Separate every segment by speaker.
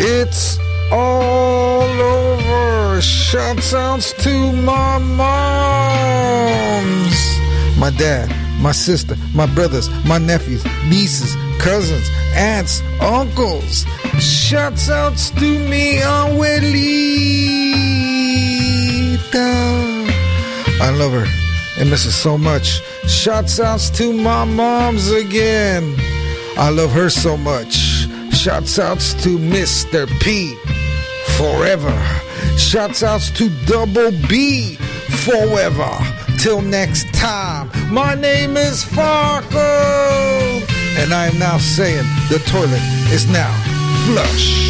Speaker 1: It's all over. Shouts outs to my moms, my dad, my sister, my brothers, my nephews, nieces, cousins, aunts, uncles. Shouts outs to me, Abuelita. I love her and miss her so much. Shouts outs to my moms again. I love her so much. Shouts outs to Mr. P forever. Shouts outs to Double B forever. Till next time, my name is Farco, and I am now saying the toilet is now flush.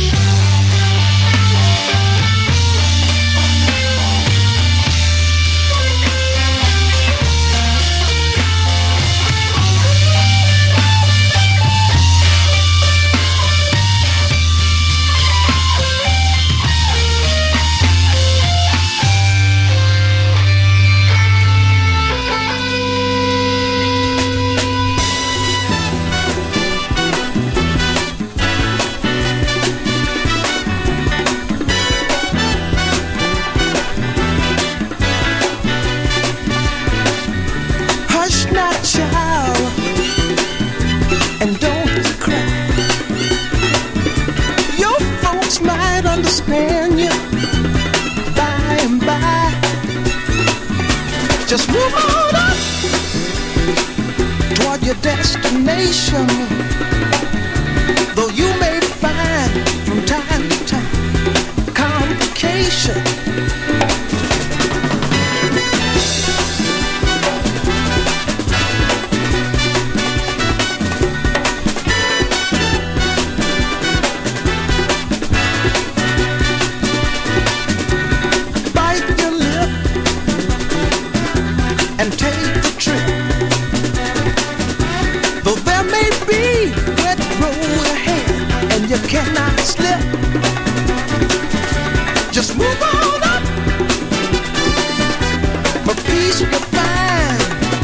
Speaker 2: Just move on up toward your destination. Though you may find from time to time complication. You cannot slip. Just move on up. For peace you'll find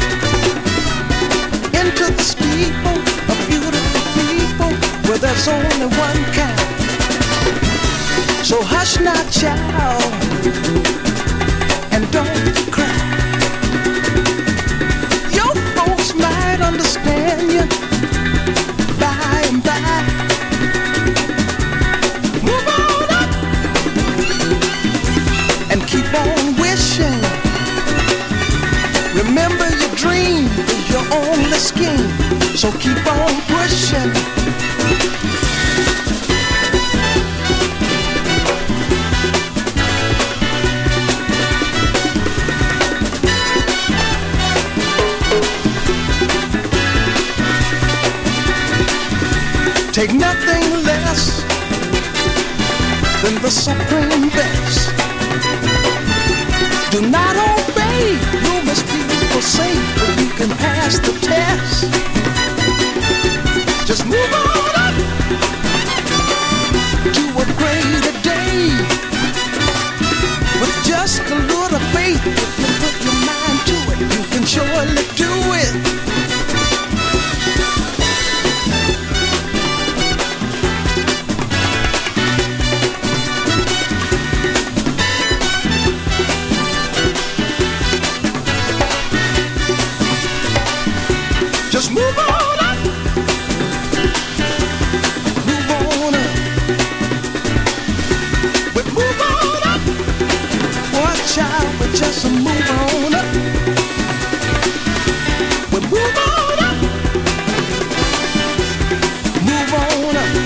Speaker 2: into the steeple of beautiful people where there's only one kind. So hush now, child, and don't cry. Your folks might understand you by and by. Remember your dream is your only scheme, so keep on pushing. Take nothing less than the supreme best. Do not obey rumors people say, but you can pass the test. Just move on up to a greater day. With just a little faith, if you put your mind to it, you can surely do it. Just move on up. Move on up. But move on up. Watch out, but just move on up. But move on up. Move on up.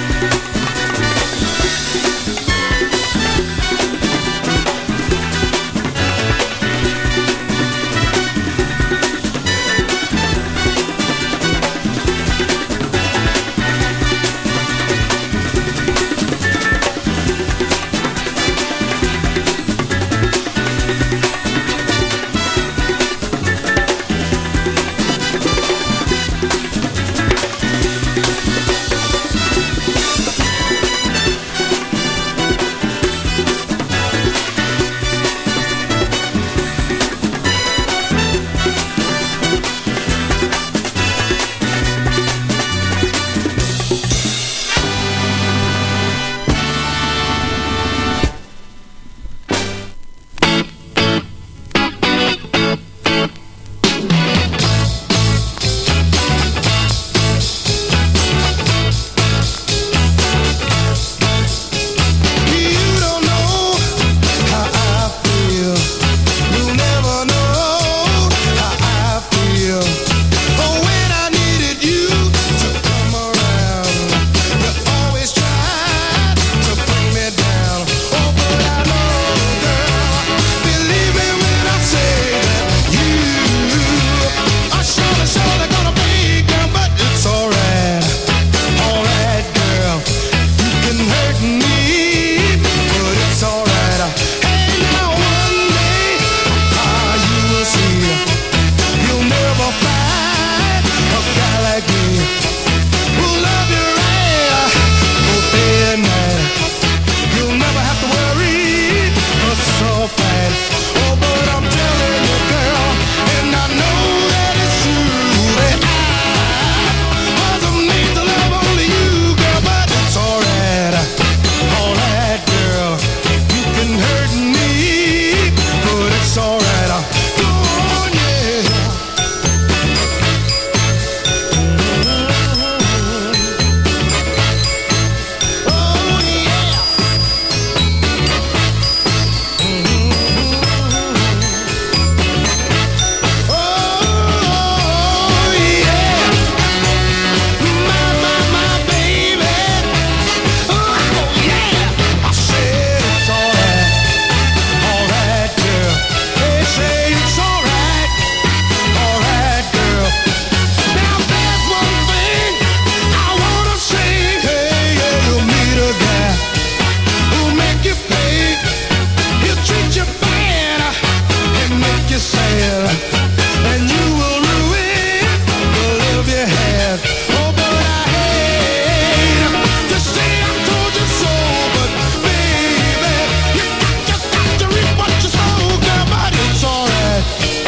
Speaker 2: sad, and you will ruin the love you had. Oh, but I hate to say I told you so, but baby, you got to reap what you sow, girl. But it's alright,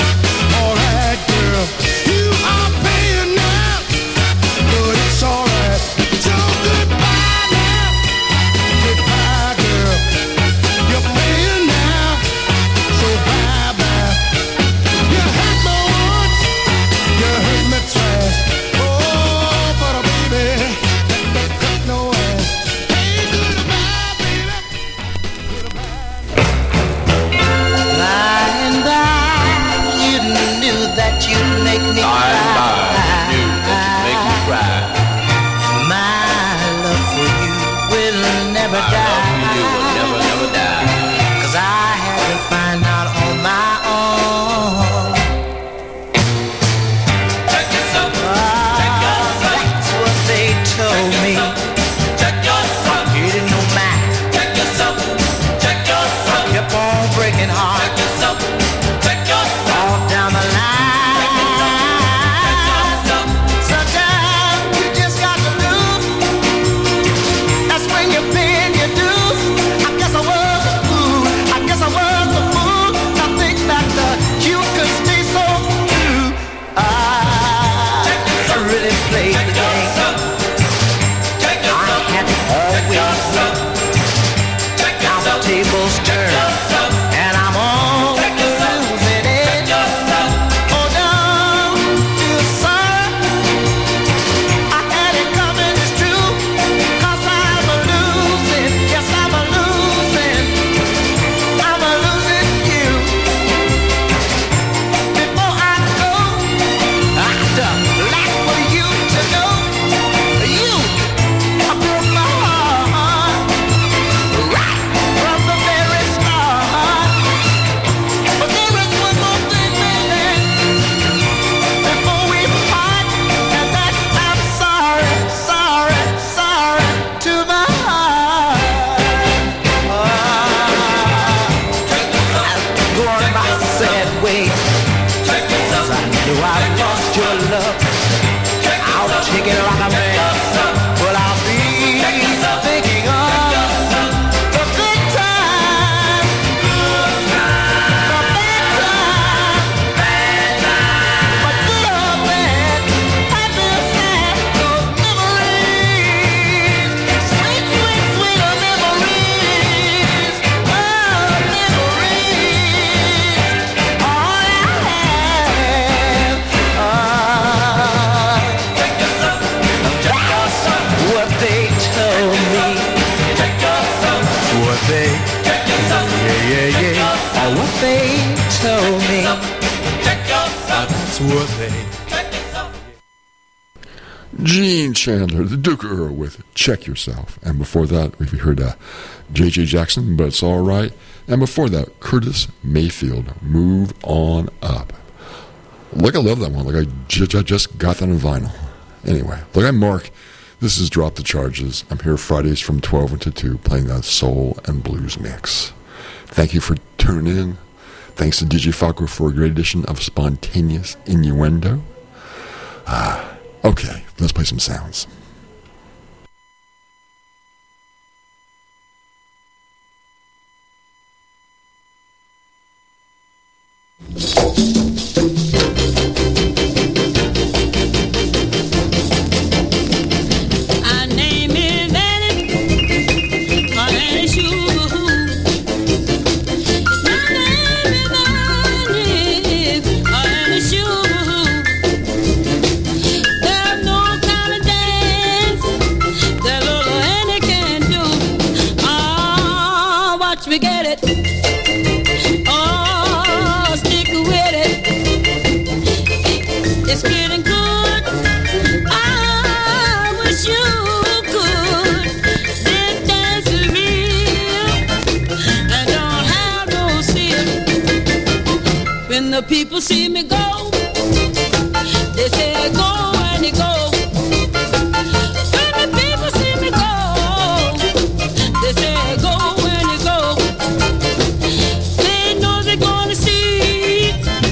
Speaker 2: girl. You are paying now, but it's alright. So goodbye now, goodbye, girl. You're paying now, so bye bye. You hurt me once, you hurt me twice. Oh, but baby, that cut no ass. Hey, goodbye, baby.
Speaker 3: Lying by, you knew that you'd make me cry. My love for you will never die. 'Cause I had to find out on my own. Check yourself. That's what they told me. Check yourself. You didn't know mine. Check yourself. I kept on breaking hearts. Check yourself. All down the line. Sometimes you just got to lose. That's when you pay your dues. I guess I was a fool. I think that you could stay so true. I really played the game. I had to always win. Now the tables turn, and I'm on losing it. Oh, down to the sun. I had it coming, it's true. 'Cause I'm a losing. Yes, I'm a losing. I'm a losing you. Before I go, I'd like for you to know you broke my heart right from the very start. But there is one more thing, baby, before we part, and that I'm sorry to my heart. I'm going my sad way, 'cause I knew I lost your love. I'll take it like a man, but I'll be thinking of the good times, the bad times, but good or bad, happy or sad, those memories, sweet memories, all I have. What they told me. What they, what they told me. That's what they.
Speaker 4: Gene Chandler, the Duke Earl with Check Yourself. And before that, we heard J.J. Jackson, But It's All Right. And before that, Curtis Mayfield, Move On Up. Look, I love that one. Like I just got that on vinyl. Anyway, look, I'm Mark. This is Drop the Charges. I'm here Fridays from 12 until 2 playing that soul and blues mix. Thank you for tuning in. Thanks to DJ Falco for a great edition of Spontaneous Innuendo. Okay, let's play some sounds.
Speaker 5: We get it. Oh, stick with it. It's getting good. I wish you could. This dance is real and don't have no sin. When the people see me go, they say go and they go. When the people see me go, they say go and they go. They know they're gonna see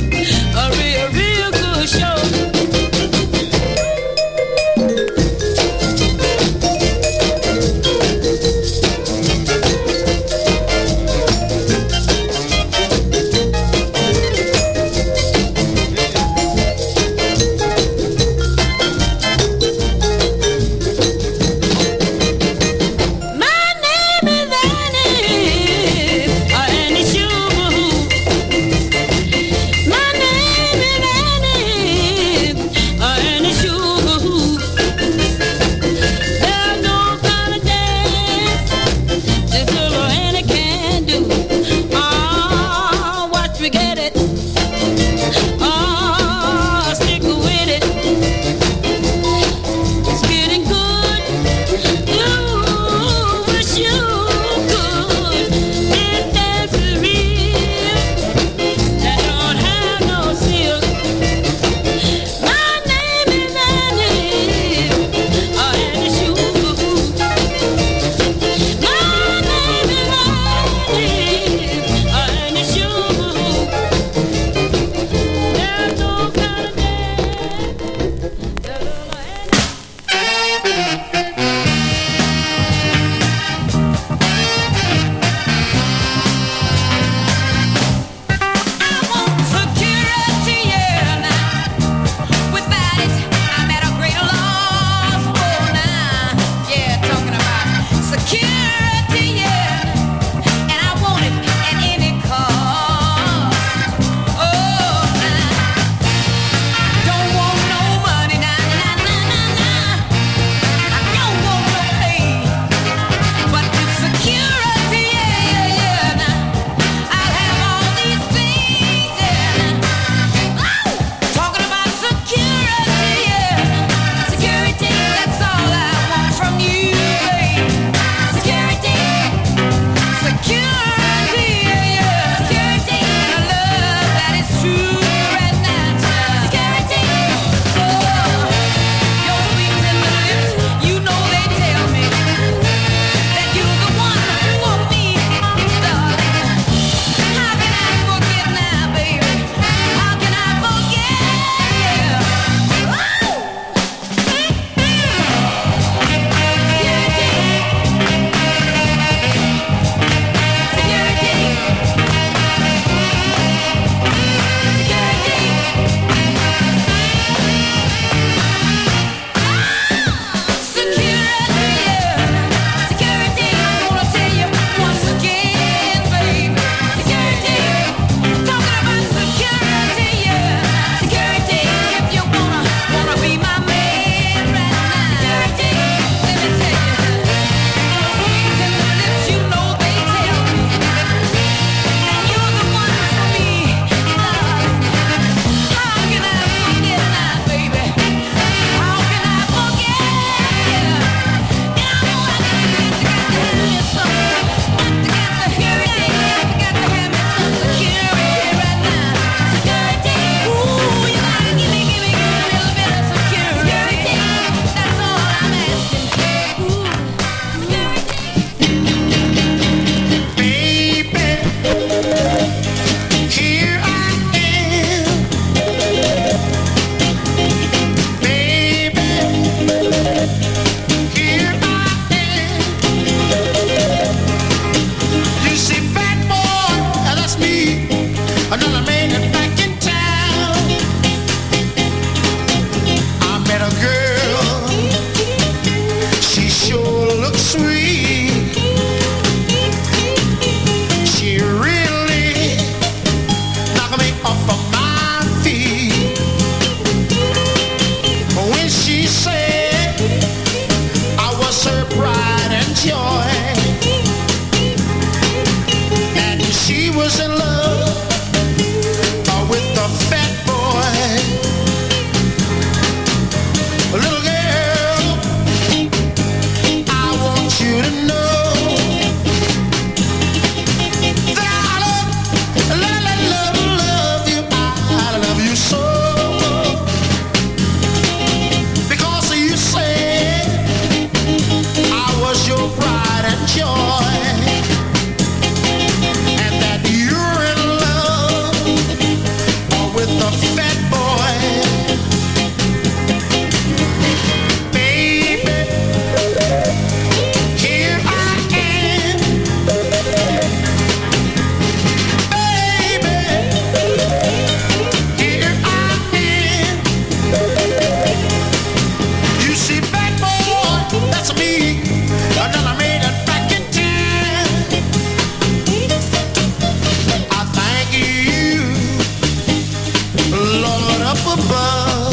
Speaker 2: up above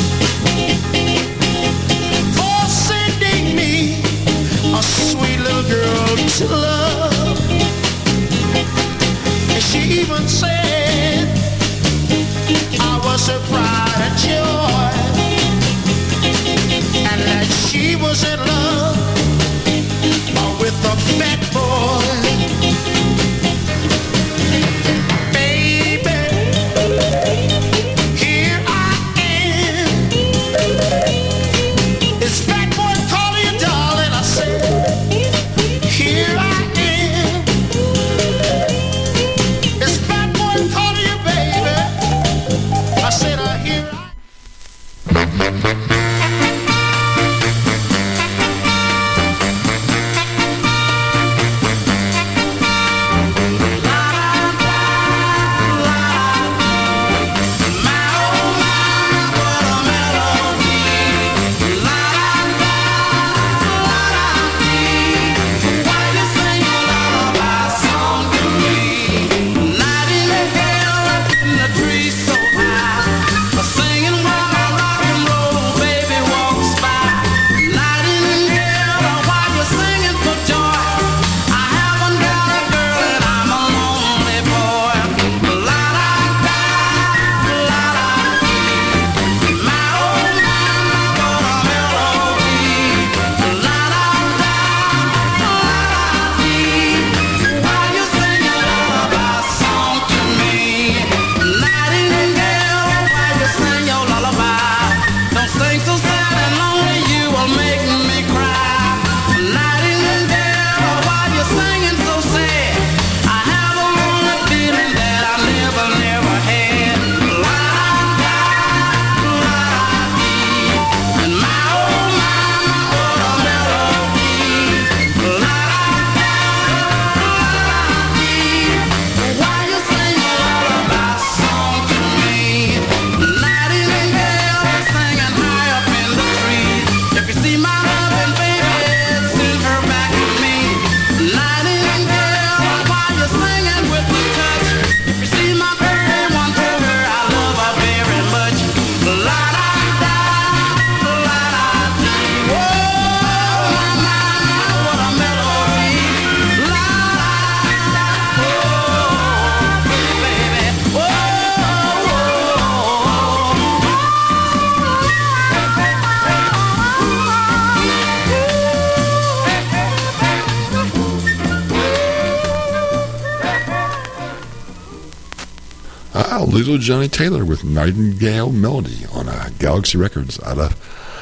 Speaker 2: for sending me a sweet little girl to love. And she even said I was her pride and joy, and that she was in love with a fat boy. Baby, here I am. It's fat boy calling you darling. I said, here I am. It's fat boy calling you baby. I said, here I am.
Speaker 4: Little Johnny Taylor with Nightingale Melody on Galaxy Records out of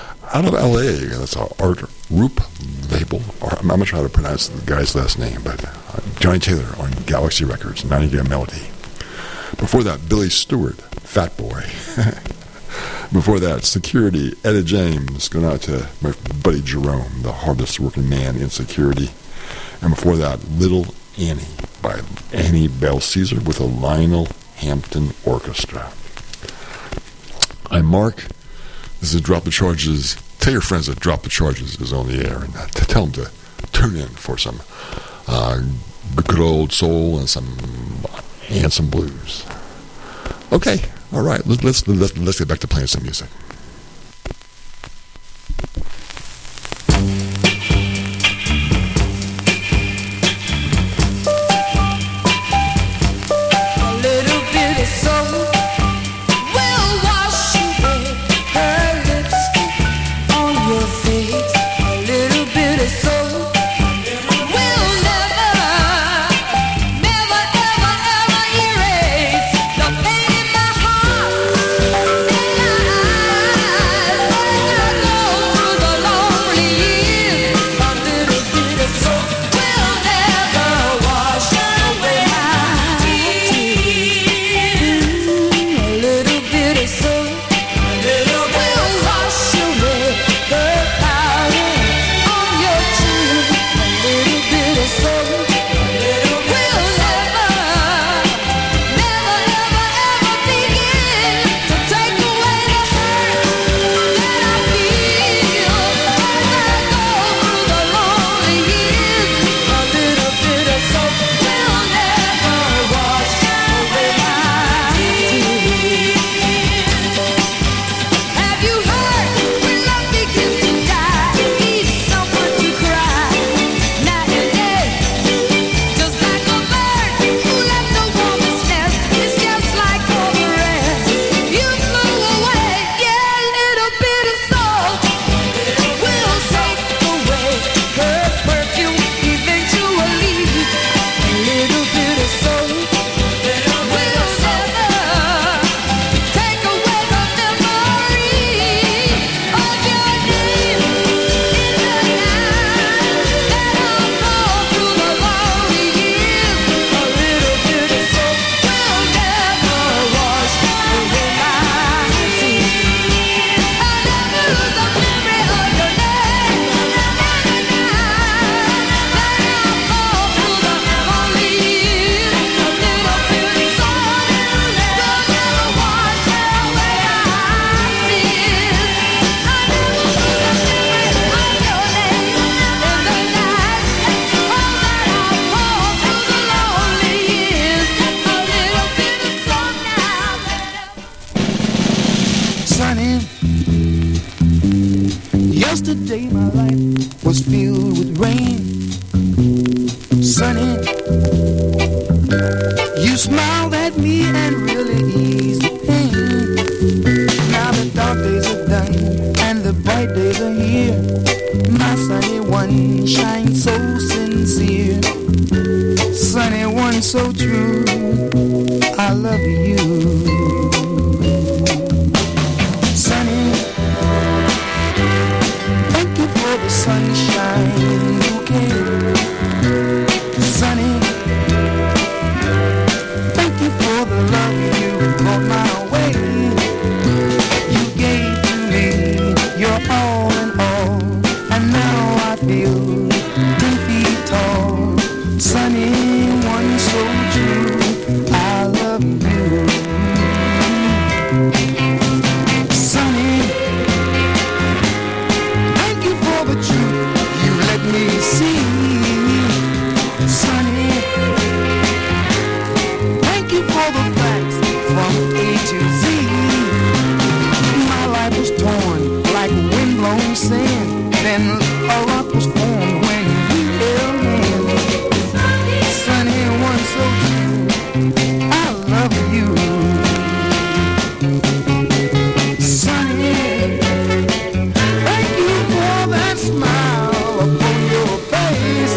Speaker 4: L.A. That's our Art Roop label. Or, I'm not sure how to pronounce the guy's last name, but Johnny Taylor on Galaxy Records, Nightingale Melody. Before that, Billy Stewart, Fat Boy. Before that, Security, Etta James, going out to my buddy Jerome, the hardest working man in Security. And before that, Little Annie by Annie Bell Caesar with a Lionel Hampton Orchestra. I'm Mark. This is Drop the Charges. Tell your friends that Drop the Charges is on the air, and tell them to tune in for some good old soul and some blues. Okay, all right. Let's get back to playing some music.
Speaker 6: Erase the pain in my heart.
Speaker 2: Sunny. Yesterday my life was filled with rain. Sunny, you smiled at me and really eased the pain. Now the dark days are done and the bright days are here. My sunny one shines so sincere. Sunny one so true, I love you. Sunny, thank you for the sunshine bouquet. Sunny, thank you for the love you brought my way. You gave to me your all in all, and now I feel 10 feet tall. Sunny, one so true, I love you. Sunny, thank you for the truth you let me see. Sunny, thank you for the facts from A to Z. My life was torn like windblown sand, then a rock was formed when we held hands. Sunny, one so true, I love you. Sunny, thank you for that smile upon your face.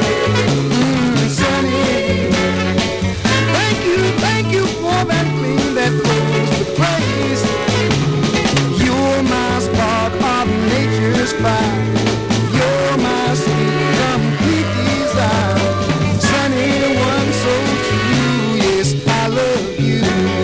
Speaker 2: Sunny, thank you for that gleam that flows the praise. You're my spark of nature's fire. You're my sweet, complete desire. Sunny, one so true, yes, I love you.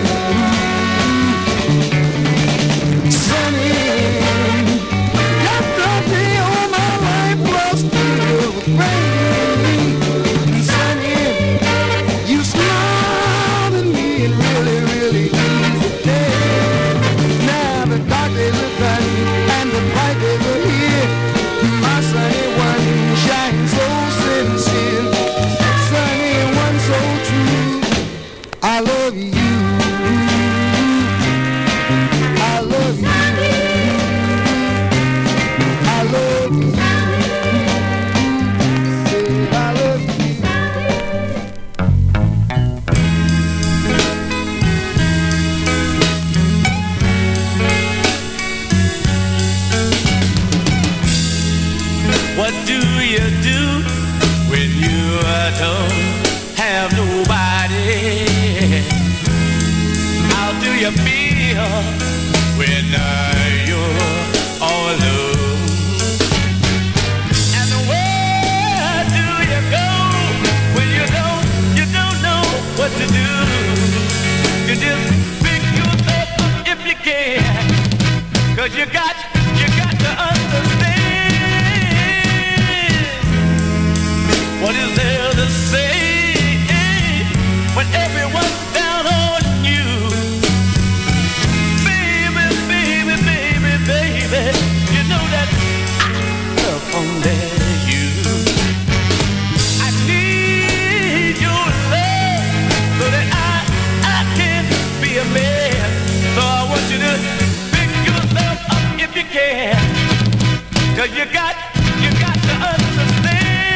Speaker 2: Sunny, yesterday all my life was filled with rain. Sunny, you smiled at me and really, really eased the day. Now the dark days are done and the bright days are here. My sunny one shines so sincere. Sunny one so true, I love you. I love you. I love you. Say I love you.
Speaker 3: What do you do when you don't have nobody? How do you feel when you're all alone? And where do you go when you don't know what to do? You just pick yourself up if you can, 'cause you got to understand. What is there to say when everyone's down on you? Baby, baby, baby, baby, you know that I love only you. I need your love so that I can be a man. So I want you to pick yourself up if you can, 'cause you got to understand.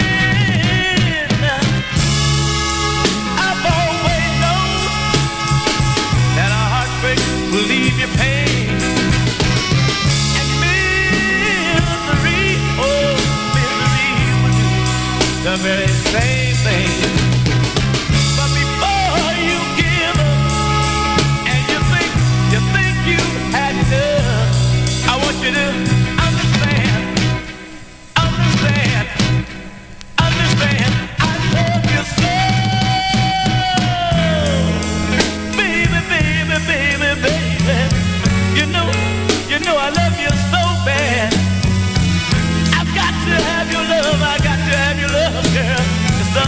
Speaker 3: I've always known that a heartbreak will leave you pain and misery. Oh, misery will do the very same thing. But before you give up and you think you had enough, I want you to understand. I love you so. Baby, baby, baby, baby. You know I love you so bad. I've got to have your love, girl. It's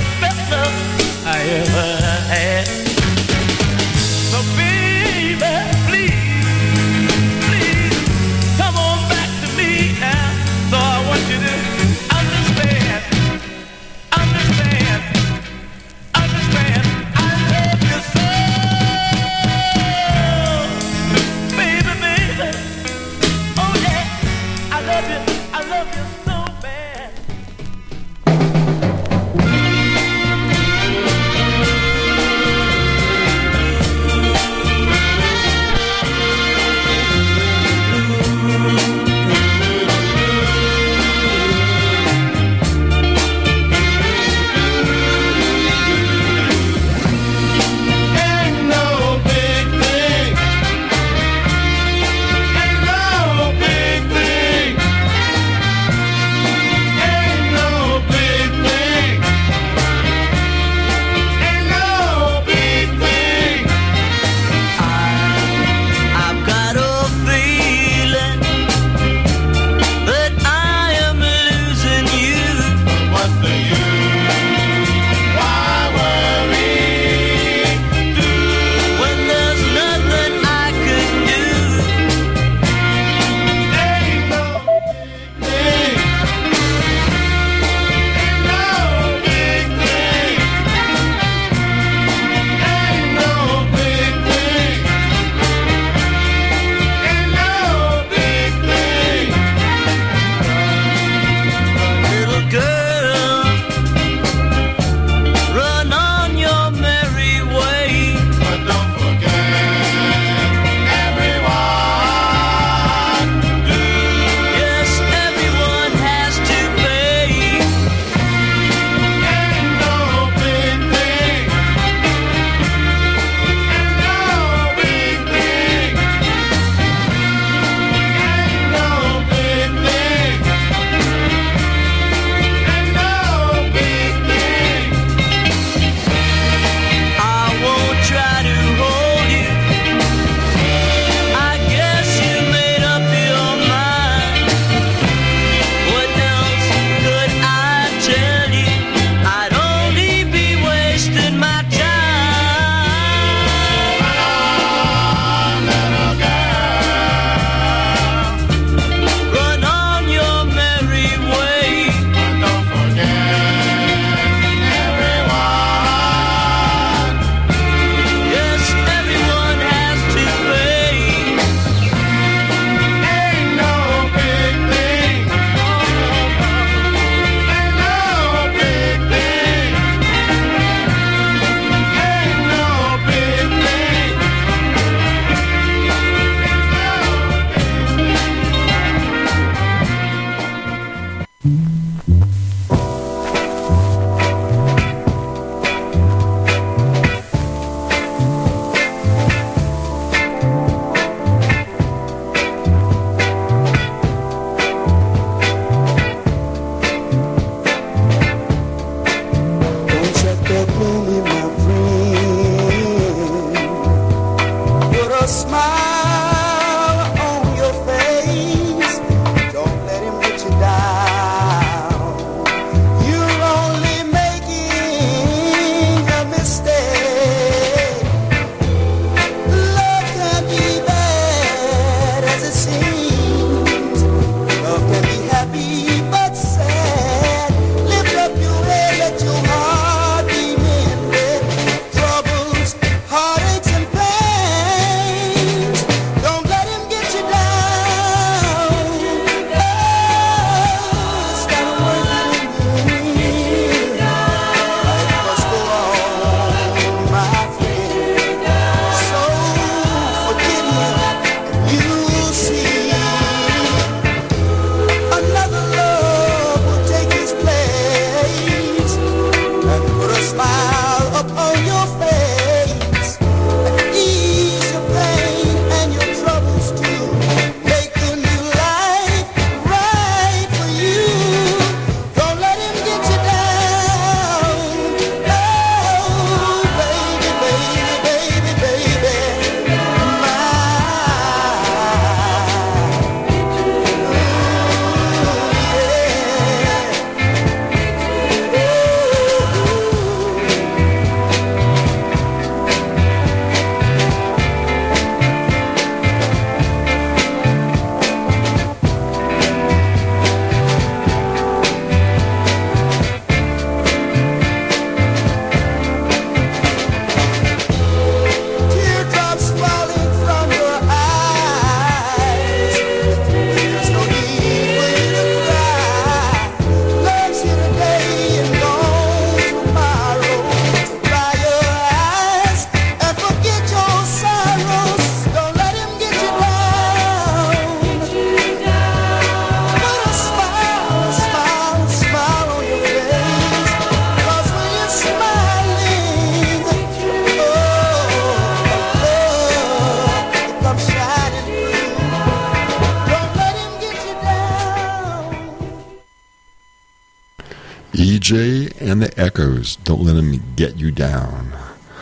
Speaker 4: J and the Echoes, Don't Let Them Get You Down.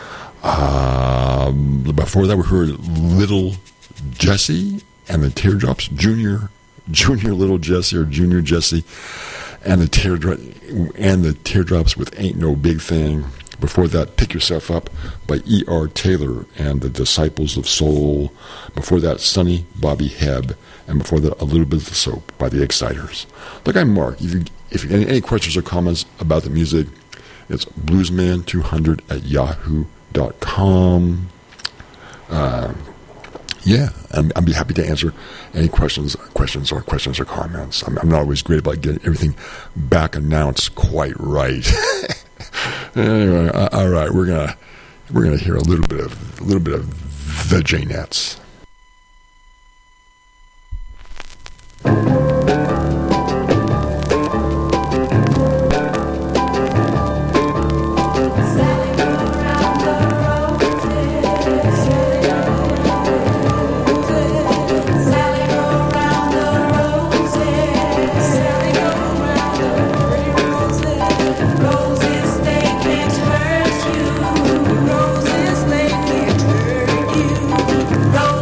Speaker 4: Before that, we heard Little Jesse and the Teardrops, Junior Little Jesse or Junior Jesse, and the Teardrops with Ain't No Big Thing. Before that, Pick Yourself Up by E.R. Taylor and the Disciples of Soul. Before that, Sonny Bobby Hebb. And before that, A Little Bit of Soap by the Exciters. Look, I'm Mark. If you have any questions or comments about the music, it's bluesman200@yahoo.com. I'd be happy to answer any questions or comments. I'm not always great about getting everything back announced quite right. Anyway, all right, we're gonna hear a little bit of the Janettes.
Speaker 5: Roses, they can't hurt you. Roses, they can't hurt you.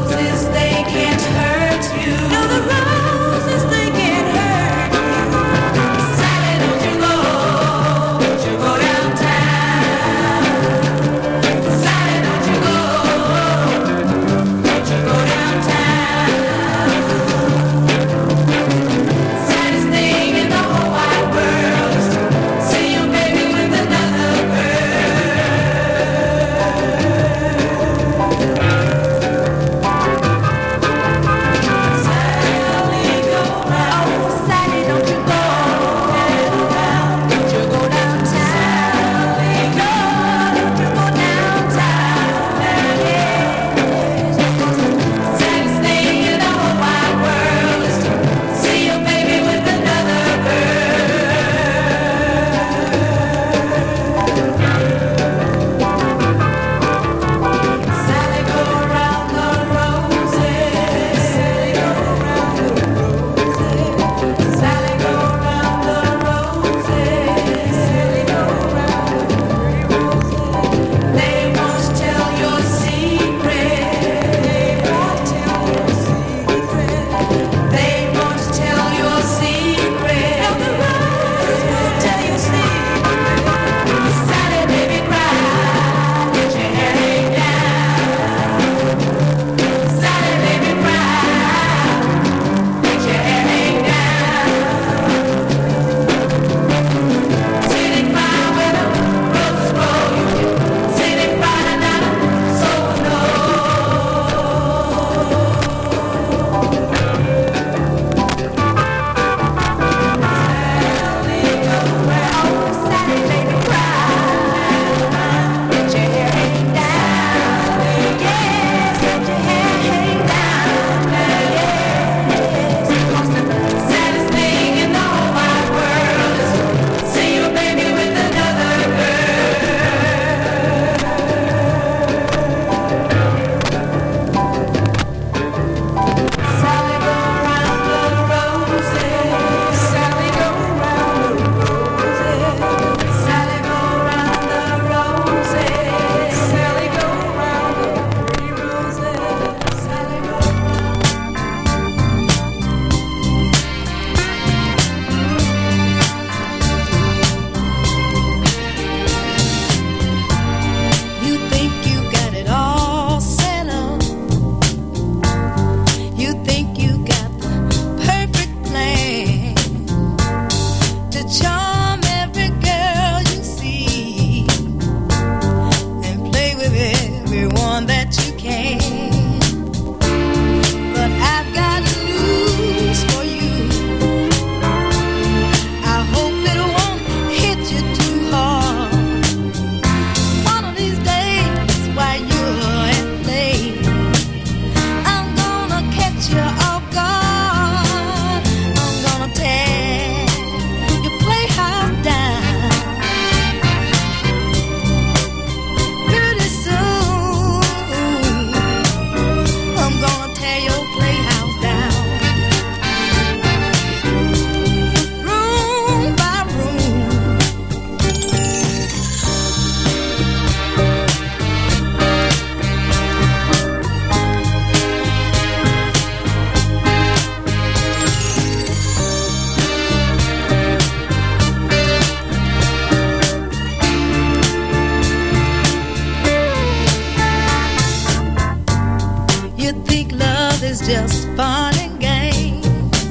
Speaker 5: fun and game,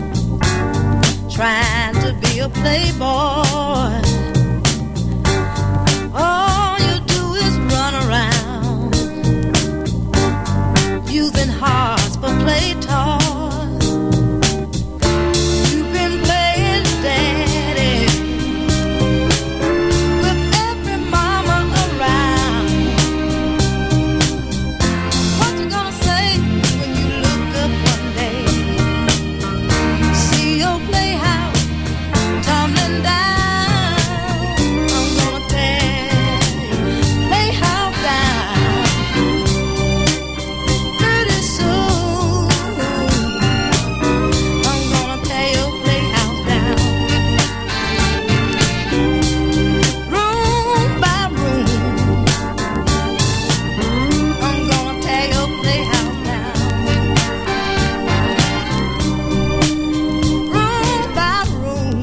Speaker 5: trying to be a playboy. All you do is run around, using hearts for play toys. You've been playing daddy with every mama around. What you gonna say when you look up one day, see your playhouse tumbling down? I'm gonna tear your playhouse down pretty soon. I'm gonna tear your playhouse down, room by room. I'm gonna tear your playhouse down, room by room.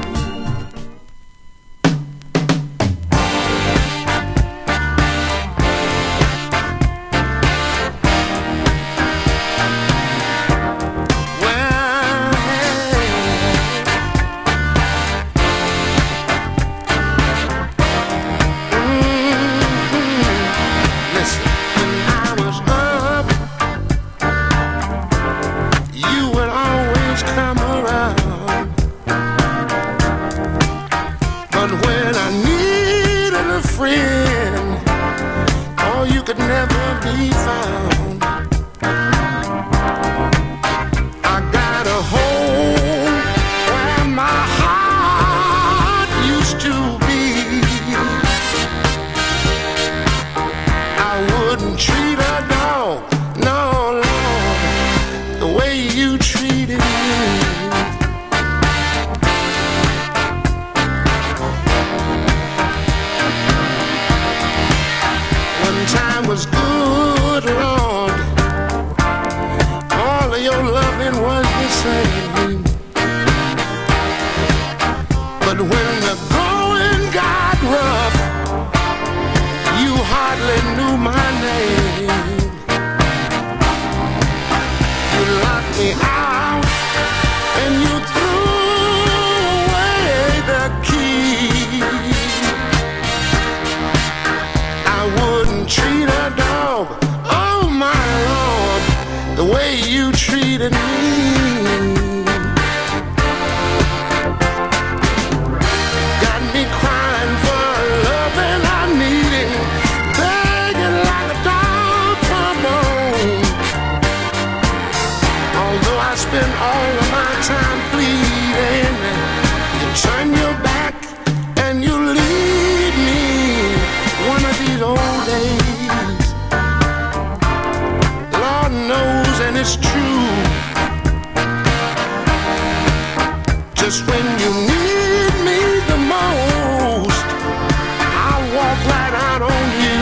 Speaker 6: Listen, when I was up, you would always come around. But when I needed a friend, oh, you could never be found. I got a home where my heart used to be. I wouldn't treat a dog, no, Lord, the way you treated me. One time was good, Lord, all of your loving was the same. But when the going got rough, you hardly knew my name. You locked me out and you threw away the key. I wouldn't treat a dog, oh my Lord, the way you treated me. Got me crying for love and I needed, begging like a dog for a bone. Although I spend all of my time pleading, you turn your back and you leave me one of these old days. Lord knows, and it's true, just when you need me the most, I'll walk right out on you.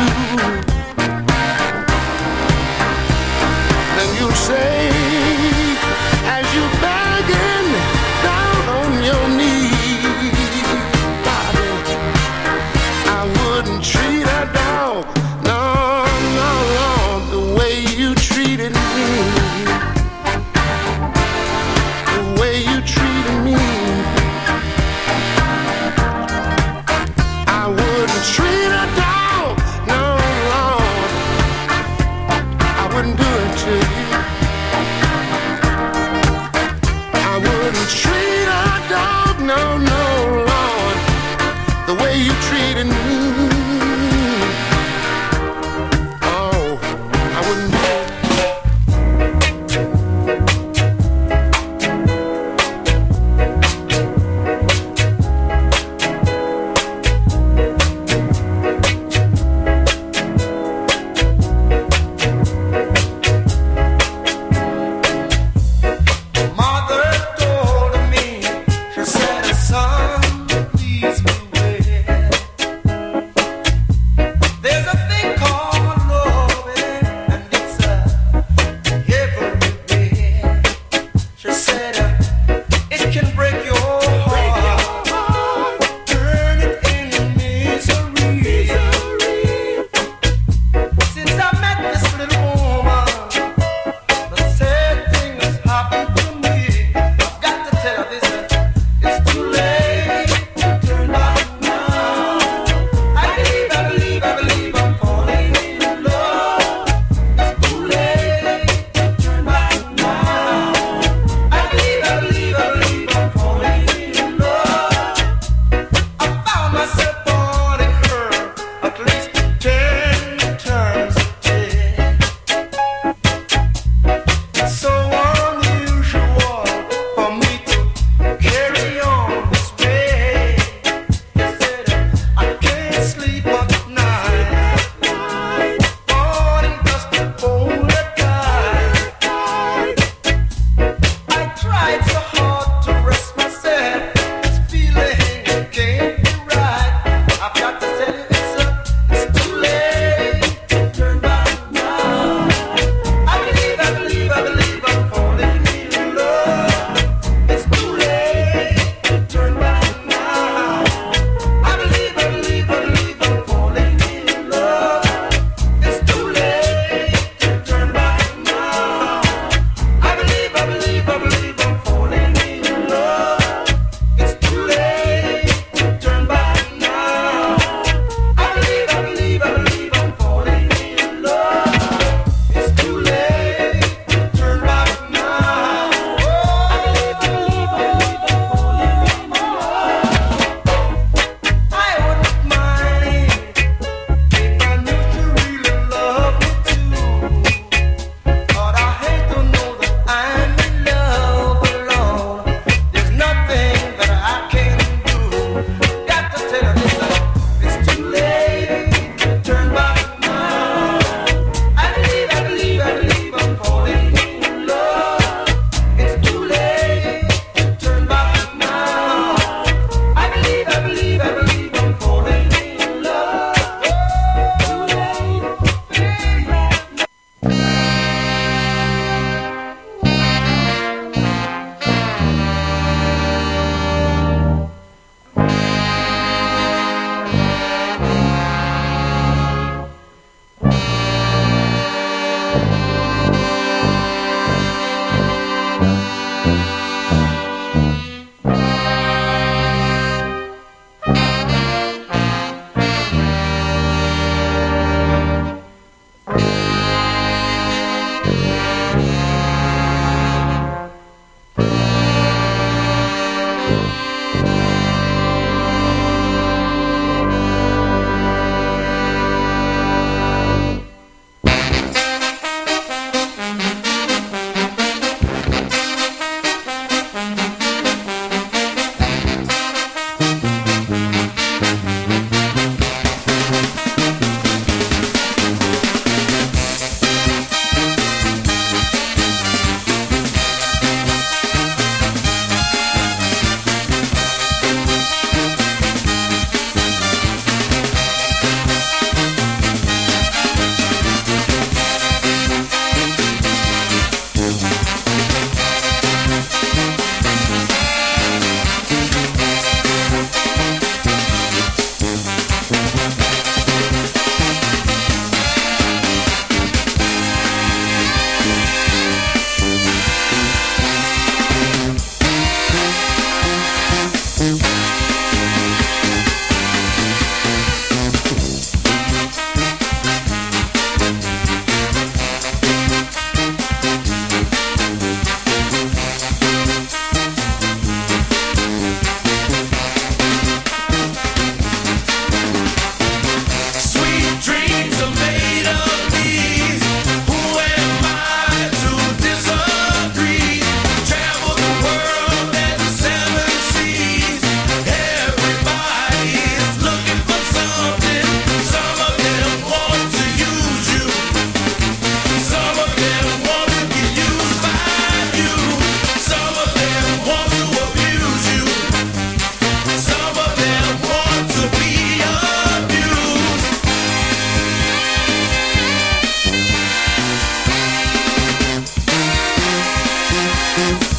Speaker 6: Then you say, as you begging down on your knees,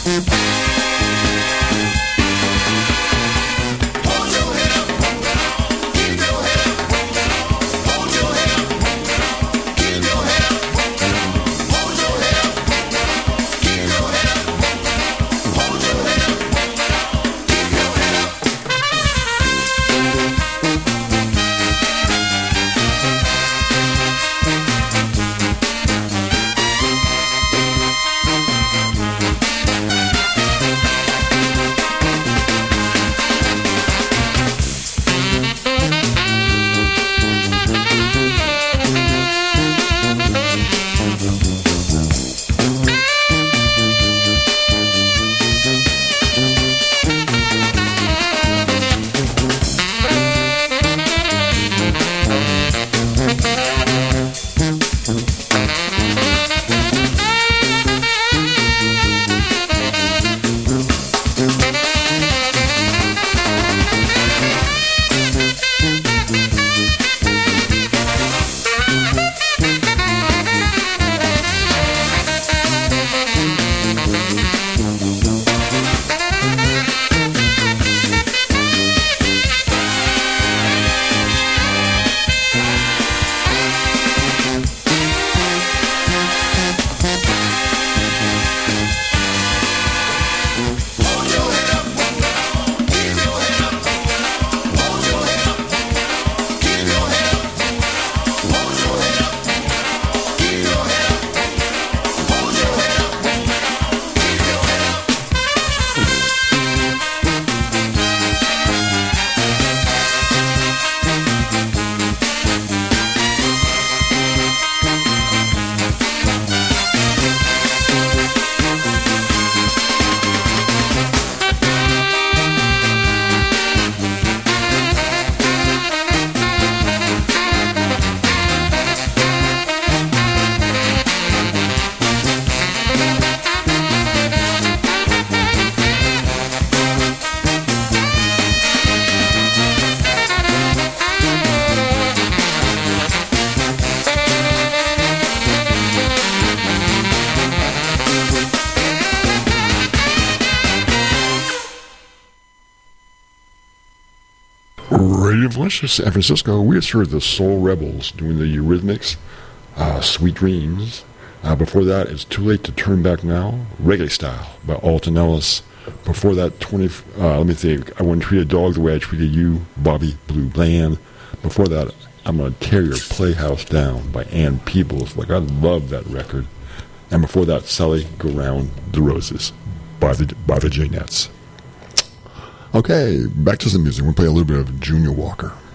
Speaker 4: Radio Influence, San Francisco. We just heard the Soul Rebels doing the Eurythmics, Sweet Dreams. Before that, It's Too Late to Turn Back Now, Reggae Style by Alton Ellis. Before that, let me think, I Wouldn't Treat a Dog the Way I Treated You, Bobby Blue Bland. Before that, I'm Gonna Tear Your Playhouse Down by Ann Peebles. Like, I love that record. And before that, Sally Go Round the Roses by the Jaynettes. Okay, back to some music. We'll play a little bit of Junior Walker.